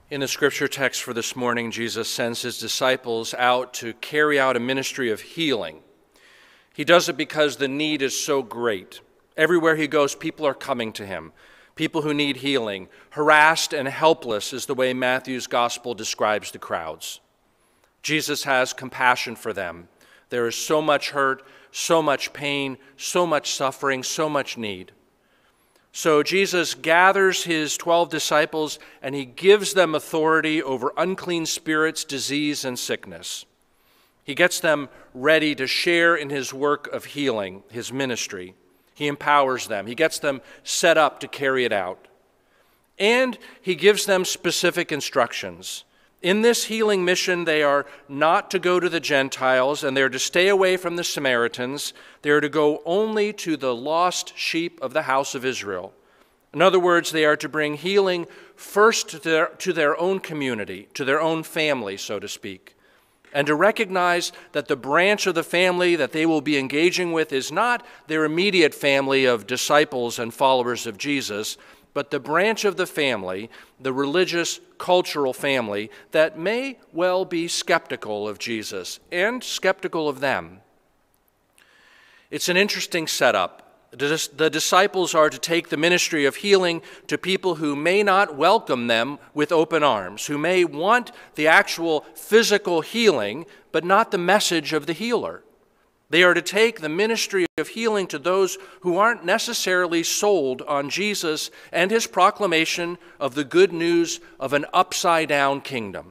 In the scripture text for this morning, Jesus sends his disciples out to carry out a ministry of healing. He does it because the need is so great. Everywhere he goes, people are coming to him, people who need healing. Harassed and helpless is the way Matthew's gospel describes the crowds. Jesus has compassion for them. There is so much hurt, so much pain, so much suffering, so much need. So Jesus gathers his 12 disciples and he gives them authority over unclean spirits, disease, and sickness. He gets them ready to share in his work of healing, his ministry. He empowers them. He gets them set up to carry it out. And he gives them specific instructions. In this healing mission, they are not to go to the Gentiles, and they're to stay away from the Samaritans. They're to go only to the lost sheep of the house of Israel. In other words, they are to bring healing first to their own community, to their own family, so to speak, and to recognize that the branch of the family that they will be engaging with is not their immediate family of disciples and followers of Jesus, but the branch of the family, the religious, cultural family, that may well be skeptical of Jesus and skeptical of them. It's an interesting setup. The disciples are to take the ministry of healing to people who may not welcome them with open arms, who may want the actual physical healing, but not the message of the healer. They are to take the ministry of healing to those who aren't necessarily sold on Jesus and his proclamation of the good news of an upside-down kingdom.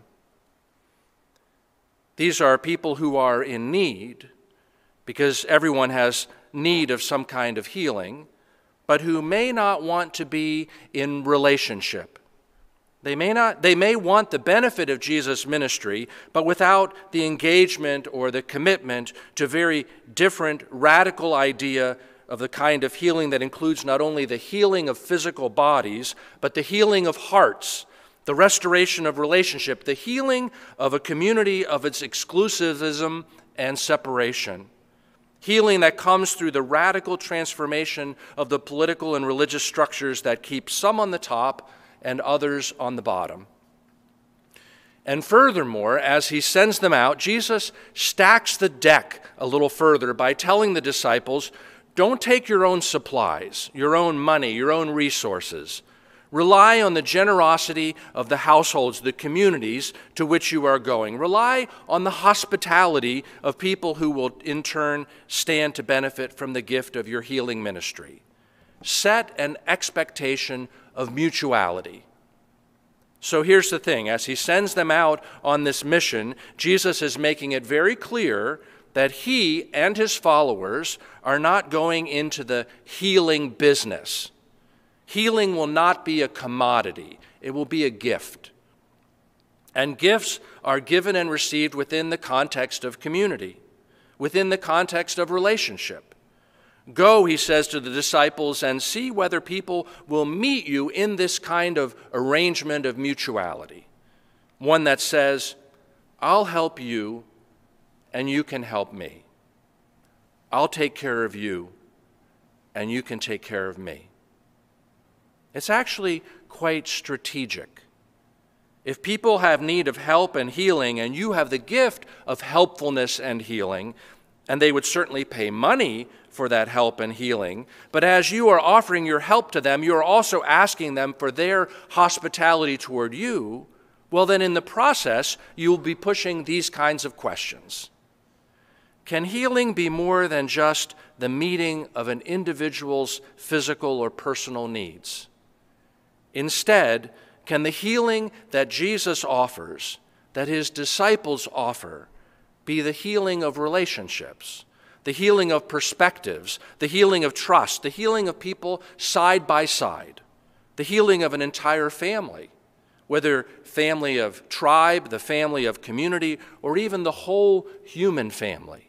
These are people who are in need, because everyone has need of some kind of healing, but who may not want to be in relationship. They may want the benefit of Jesus' ministry, but without the engagement or the commitment to very different, radical idea of the kind of healing that includes not only the healing of physical bodies, but the healing of hearts, the restoration of relationship, the healing of a community of its exclusivism and separation. Healing that comes through the radical transformation of the political and religious structures that keep some on the top and others on the bottom. And furthermore, as he sends them out, Jesus stacks the deck a little further by telling the disciples, don't take your own supplies, your own money, your own resources. Rely on the generosity of the households, the communities to which you are going. Rely on the hospitality of people who will in turn stand to benefit from the gift of your healing ministry. Set an expectation of mutuality. So here's the thing. As he sends them out on this mission, Jesus is making it very clear that he and his followers are not going into the healing business. Healing will not be a commodity. It will be a gift. And gifts are given and received within the context of community, within the context of relationship. Go, he says to the disciples, and see whether people will meet you in this kind of arrangement of mutuality. One that says, I'll help you and you can help me. I'll take care of you and you can take care of me. It's actually quite strategic. If people have need of help and healing and you have the gift of helpfulness and healing, and they would certainly pay money for that help and healing, but as you are offering your help to them, you are also asking them for their hospitality toward you, well then in the process, you will be pushing these kinds of questions. Can healing be more than just the meeting of an individual's physical or personal needs? Instead, can the healing that Jesus offers, that his disciples offer, be the healing of relationships, the healing of perspectives, the healing of trust, the healing of people side by side, the healing of an entire family, whether family of tribe, the family of community, or even the whole human family?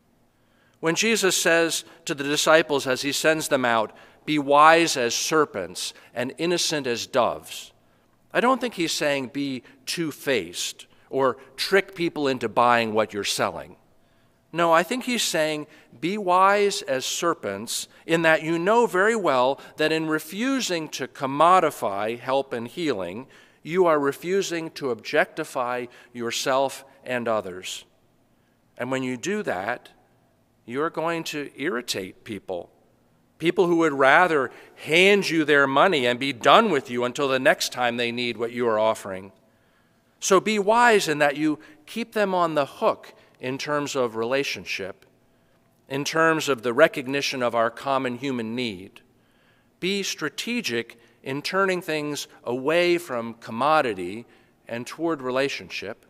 When Jesus says to the disciples as he sends them out, be wise as serpents and innocent as doves, I don't think he's saying be two-faced or trick people into buying what you're selling. No, I think he's saying be wise as serpents in that you know very well that in refusing to commodify help and healing, you are refusing to objectify yourself and others. And when you do that, you're going to irritate people. People who would rather hand you their money and be done with you until the next time they need what you are offering. So be wise in that you keep them on the hook in terms of relationship, in terms of the recognition of our common human need. Be strategic in turning things away from commodity and toward relationship.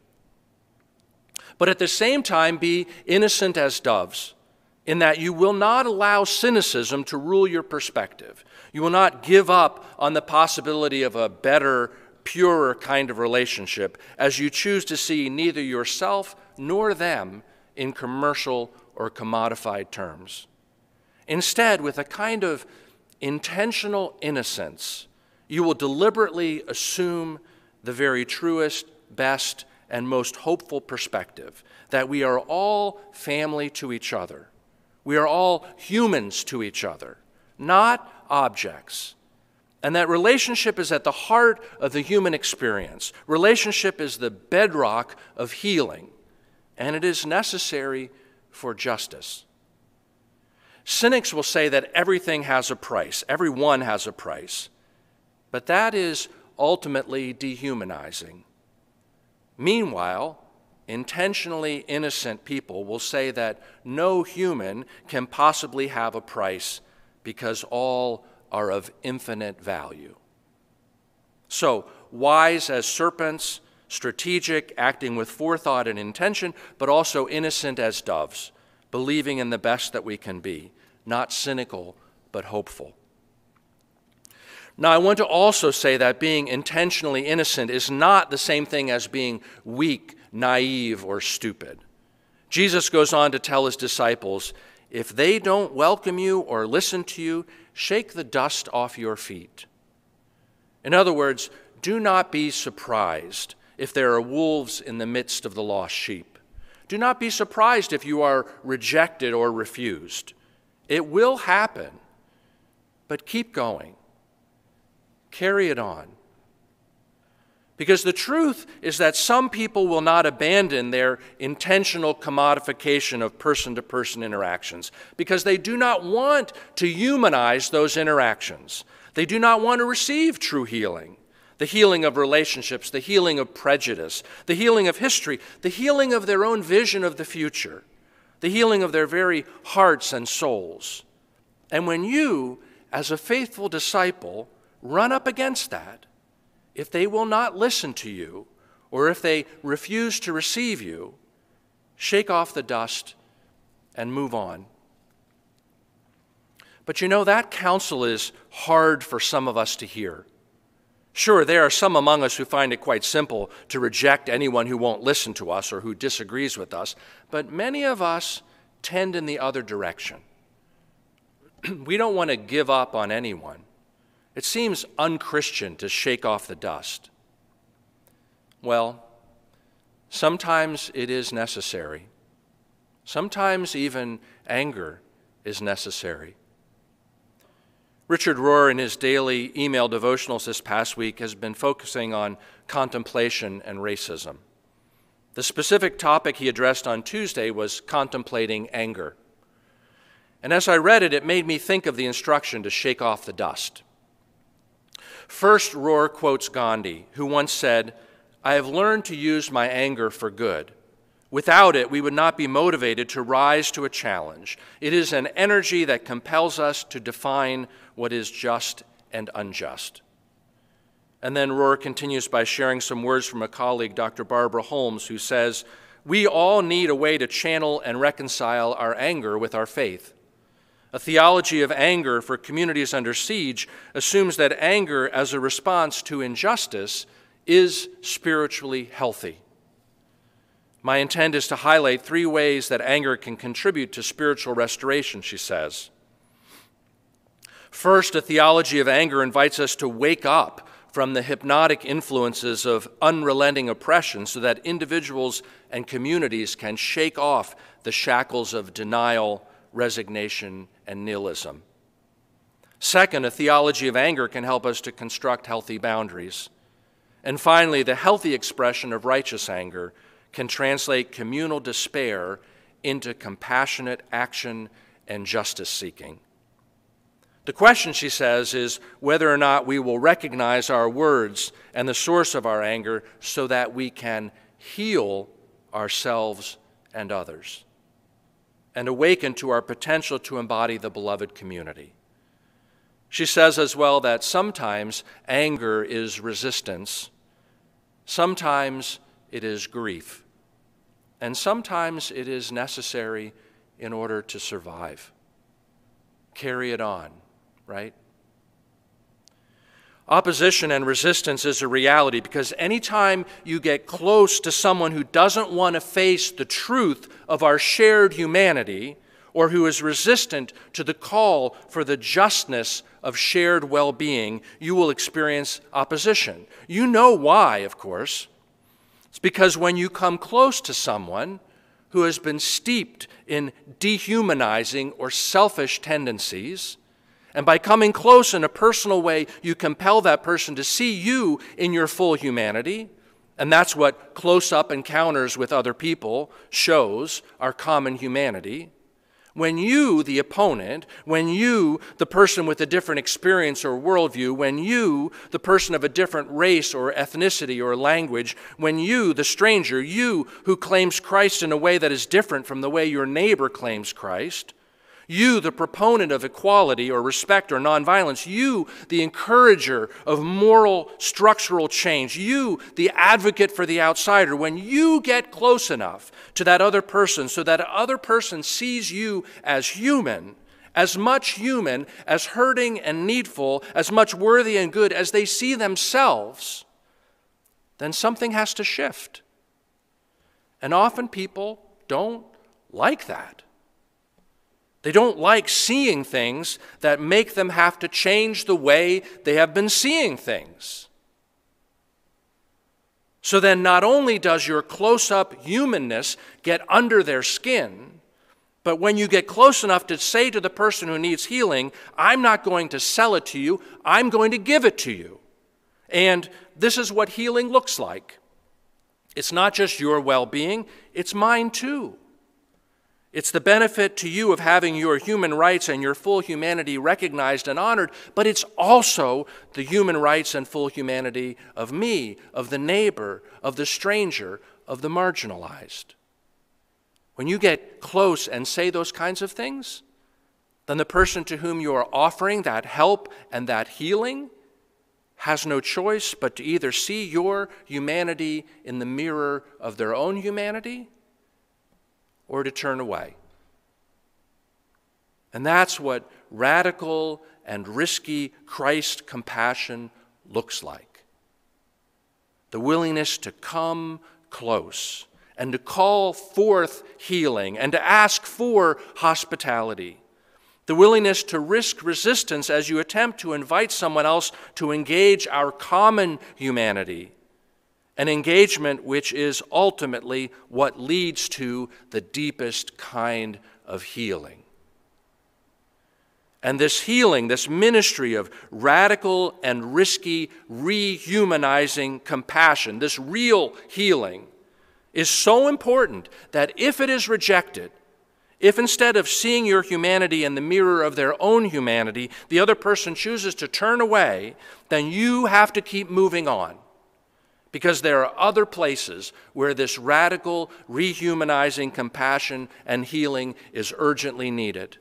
But at the same time, be innocent as doves, in that you will not allow cynicism to rule your perspective. You will not give up on the possibility of a better, purer kind of relationship as you choose to see neither yourself nor them in commercial or commodified terms. Instead, with a kind of intentional innocence, you will deliberately assume the very truest, best, and most hopeful perspective, that we are all family to each other. We are all humans to each other, not objects. And that relationship is at the heart of the human experience. Relationship is the bedrock of healing, and it is necessary for justice. Cynics will say that everything has a price, everyone has a price, but that is ultimately dehumanizing. Meanwhile, intentionally innocent people will say that no human can possibly have a price because all are of infinite value. So, wise as serpents, strategic, acting with forethought and intention, but also innocent as doves, believing in the best that we can be, not cynical, but hopeful. Now, I want to also say that being intentionally innocent is not the same thing as being weak, naive, or stupid. Jesus goes on to tell his disciples, if they don't welcome you or listen to you, shake the dust off your feet. In other words, do not be surprised if there are wolves in the midst of the lost sheep. Do not be surprised if you are rejected or refused. It will happen, but keep going. Carry it on. Because the truth is that some people will not abandon their intentional commodification of person-to-person interactions because they do not want to humanize those interactions. They do not want to receive true healing, the healing of relationships, the healing of prejudice, the healing of history, the healing of their own vision of the future, the healing of their very hearts and souls. And when you, as a faithful disciple, run up against that, if they will not listen to you, or if they refuse to receive you, shake off the dust and move on. But you know, that counsel is hard for some of us to hear. Sure, there are some among us who find it quite simple to reject anyone who won't listen to us or who disagrees with us, but many of us tend in the other direction. We don't want to give up on anyone. It seems unchristian to shake off the dust. Well, sometimes it is necessary. Sometimes even anger is necessary. Richard Rohr, in his daily email devotionals this past week, has been focusing on contemplation and racism. The specific topic he addressed on Tuesday was contemplating anger. And as I read it, it made me think of the instruction to shake off the dust. First, Rohr quotes Gandhi, who once said, "I have learned to use my anger for good. Without it, we would not be motivated to rise to a challenge. It is an energy that compels us to define what is just and unjust." And then Rohr continues by sharing some words from a colleague, Dr. Barbara Holmes, who says, "We all need a way to channel and reconcile our anger with our faith. A theology of anger for communities under siege assumes that anger as a response to injustice is spiritually healthy. My intent is to highlight 3 ways that anger can contribute to spiritual restoration," she says. First, a theology of anger invites us to wake up from the hypnotic influences of unrelenting oppression so that individuals and communities can shake off the shackles of denial, resignation, and nihilism. Second, a theology of anger can help us to construct healthy boundaries. And finally, the healthy expression of righteous anger can translate communal despair into compassionate action and justice seeking. The question, she says, is whether or not we will recognize our words and the source of our anger so that we can heal ourselves and others and awaken to our potential to embody the beloved community. She says as well that sometimes anger is resistance, sometimes it is grief, and sometimes it is necessary in order to survive. Carry it on, right? Opposition and resistance is a reality because anytime you get close to someone who doesn't want to face the truth of our shared humanity or who is resistant to the call for the justness of shared well-being, you will experience opposition. You know why, of course. It's because when you come close to someone who has been steeped in dehumanizing or selfish tendencies, and by coming close in a personal way, you compel that person to see you in your full humanity, and that's what close-up encounters with other people shows, our common humanity. When you, the opponent, when you, the person with a different experience or worldview, when you, the person of a different race or ethnicity or language, when you, the stranger, you who claims Christ in a way that is different from the way your neighbor claims Christ, you, the proponent of equality or respect or nonviolence, you, the encourager of moral structural change, you, the advocate for the outsider, when you get close enough to that other person so that other person sees you as human, as hurting and needful, as much worthy and good as they see themselves, then something has to shift. And often people don't like that. They don't like seeing things that make them have to change the way they have been seeing things. So then not only does your close-up humanness get under their skin, but when you get close enough to say to the person who needs healing, I'm not going to sell it to you, I'm going to give it to you. And this is what healing looks like. It's not just your well-being, it's mine too. It's the benefit to you of having your human rights and your full humanity recognized and honored, but it's also the human rights and full humanity of me, of the neighbor, of the stranger, of the marginalized. When you get close and say those kinds of things, then the person to whom you are offering that help and that healing has no choice but to either see your humanity in the mirror of their own humanity or to turn away. And that's what radical and risky Christ compassion looks like. The willingness to come close and to call forth healing and to ask for hospitality. The willingness to risk resistance as you attempt to invite someone else to engage our common humanity. An engagement which is ultimately what leads to the deepest kind of healing. And this healing, this ministry of radical and risky, rehumanizing compassion, this real healing, is so important that if it is rejected, if instead of seeing your humanity in the mirror of their own humanity, the other person chooses to turn away, then you have to keep moving on. Because there are other places where this radical, rehumanizing compassion and healing is urgently needed.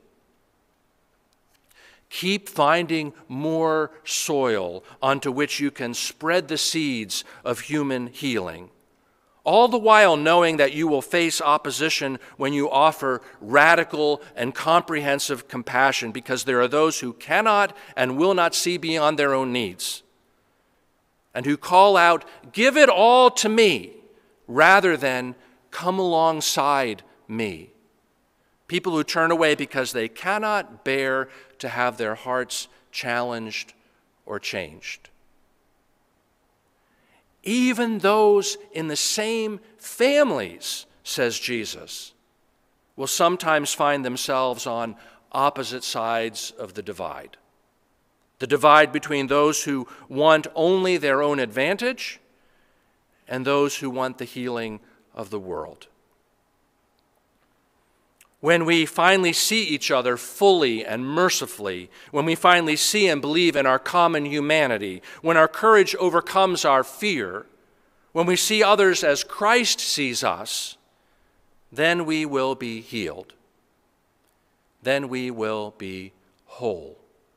Keep finding more soil onto which you can spread the seeds of human healing, all the while knowing that you will face opposition when you offer radical and comprehensive compassion, because there are those who cannot and will not see beyond their own needs, and who call out, give it all to me, rather than come alongside me. People who turn away because they cannot bear to have their hearts challenged or changed. Even those in the same families, says Jesus, will sometimes find themselves on opposite sides of the divide. The divide between those who want only their own advantage and those who want the healing of the world. When we finally see each other fully and mercifully, when we finally see and believe in our common humanity, when our courage overcomes our fear, when we see others as Christ sees us, then we will be healed. Then we will be whole.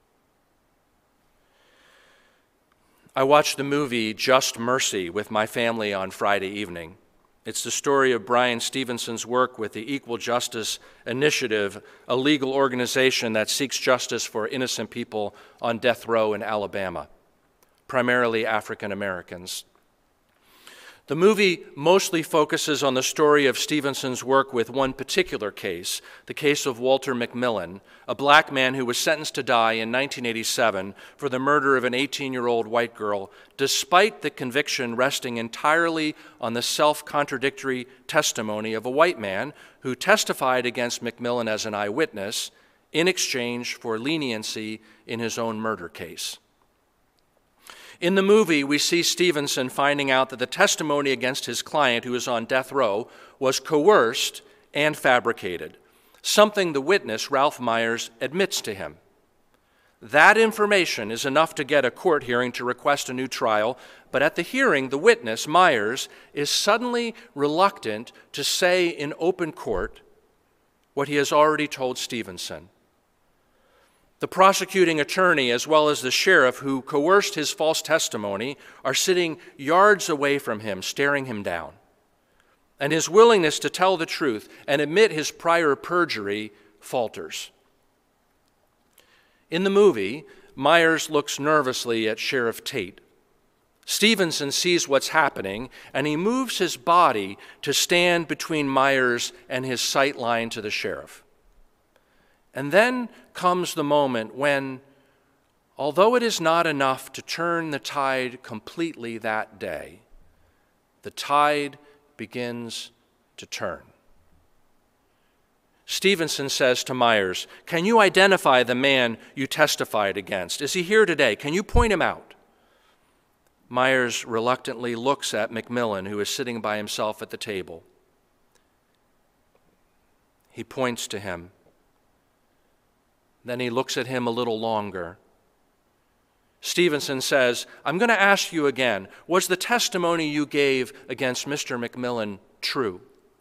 I watched the movie Just Mercy with my family on Friday evening. It's the story of Brian Stevenson's work with the Equal Justice Initiative, a legal organization that seeks justice for innocent people on death row in Alabama, primarily African Americans. The movie mostly focuses on the story of Stevenson's work with one particular case, the case of Walter McMillan, a black man who was sentenced to die in 1987 for the murder of an 18-year-old white girl, despite the conviction resting entirely on the self-contradictory testimony of a white man who testified against McMillan as an eyewitness in exchange for leniency in his own murder case. In the movie, we see Stevenson finding out that the testimony against his client, who is on death row, was coerced and fabricated, something the witness, Ralph Myers, admits to him. That information is enough to get a court hearing to request a new trial, but at the hearing, the witness, Myers, is suddenly reluctant to say in open court what he has already told Stevenson. The prosecuting attorney, as well as the sheriff who coerced his false testimony, are sitting yards away from him, staring him down. And his willingness to tell the truth and admit his prior perjury falters. In the movie, Myers looks nervously at Sheriff Tate. Stevenson sees what's happening, and he moves his body to stand between Myers and his sight line to the sheriff. And then comes the moment when, although it is not enough to turn the tide completely that day, the tide begins to turn. Stevenson says to Myers, "Can you identify the man you testified against? Is he here today? Can you point him out?" Myers reluctantly looks at McMillan, who is sitting by himself at the table. He points to him. Then he looks at him a little longer. Stevenson says, "I'm going to ask you again, was the testimony you gave against Mr. McMillan true?"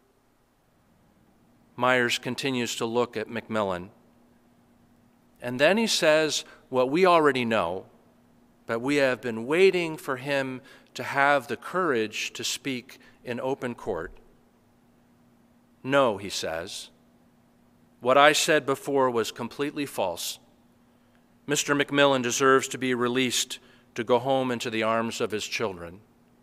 Myers continues to look at McMillan. And then he says what we already know, but we have been waiting for him to have the courage to speak in open court. "No," he says. "What I said before was completely false. Mr. McMillan deserves to be released to go home into the arms of his children."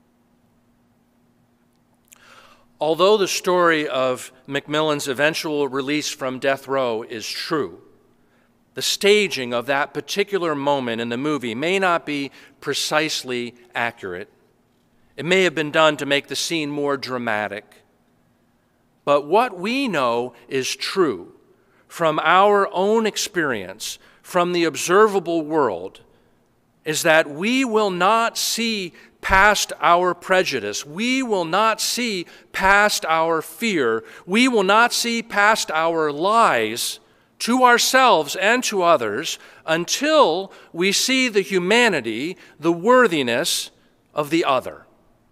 Although the story of McMillan's eventual release from death row is true, the staging of that particular moment in the movie may not be precisely accurate. It may have been done to make the scene more dramatic. But what we know is true from our own experience, from the observable world, is that we will not see past our prejudice. We will not see past our fear. We will not see past our lies to ourselves and to others until we see the humanity, the worthiness of the other.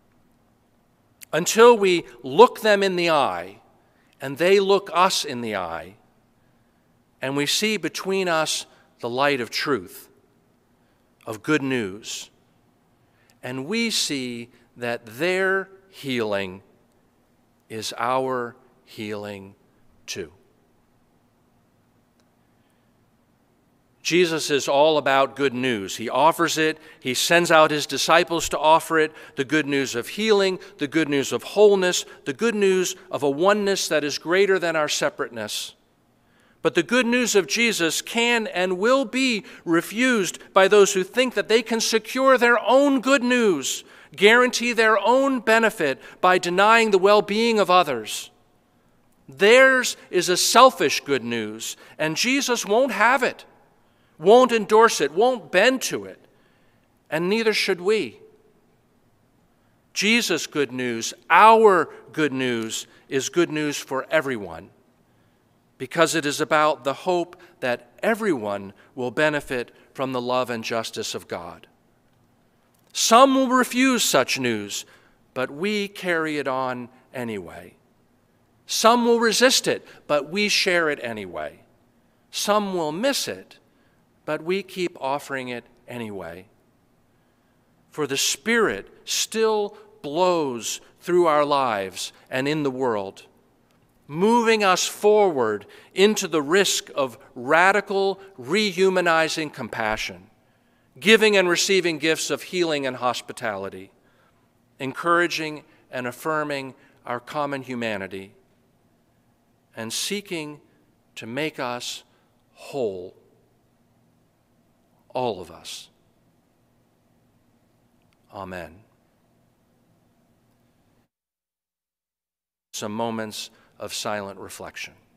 Until we look them in the eye and they look us in the eye, and we see between us the light of truth, of good news, and we see that their healing is our healing too. Jesus is all about good news. He offers it. He sends out his disciples to offer it, the good news of healing, the good news of wholeness, the good news of a oneness that is greater than our separateness. But the good news of Jesus can and will be refused by those who think that they can secure their own good news, guarantee their own benefit by denying the well-being of others. Theirs is a selfish good news, and Jesus won't have it, won't endorse it, won't bend to it, and neither should we. Jesus' good news, our good news, is good news for everyone, because it is about the hope that everyone will benefit from the love and justice of God. Some will refuse such news, but we carry it on anyway. Some will resist it, but we share it anyway. Some will miss it, but we keep offering it anyway. For the Spirit still blows through our lives and in the world, moving us forward into the risk of radical, rehumanizing compassion, giving and receiving gifts of healing and hospitality, encouraging and affirming our common humanity, and seeking to make us whole, all of us. Amen. Some moments of silent reflection.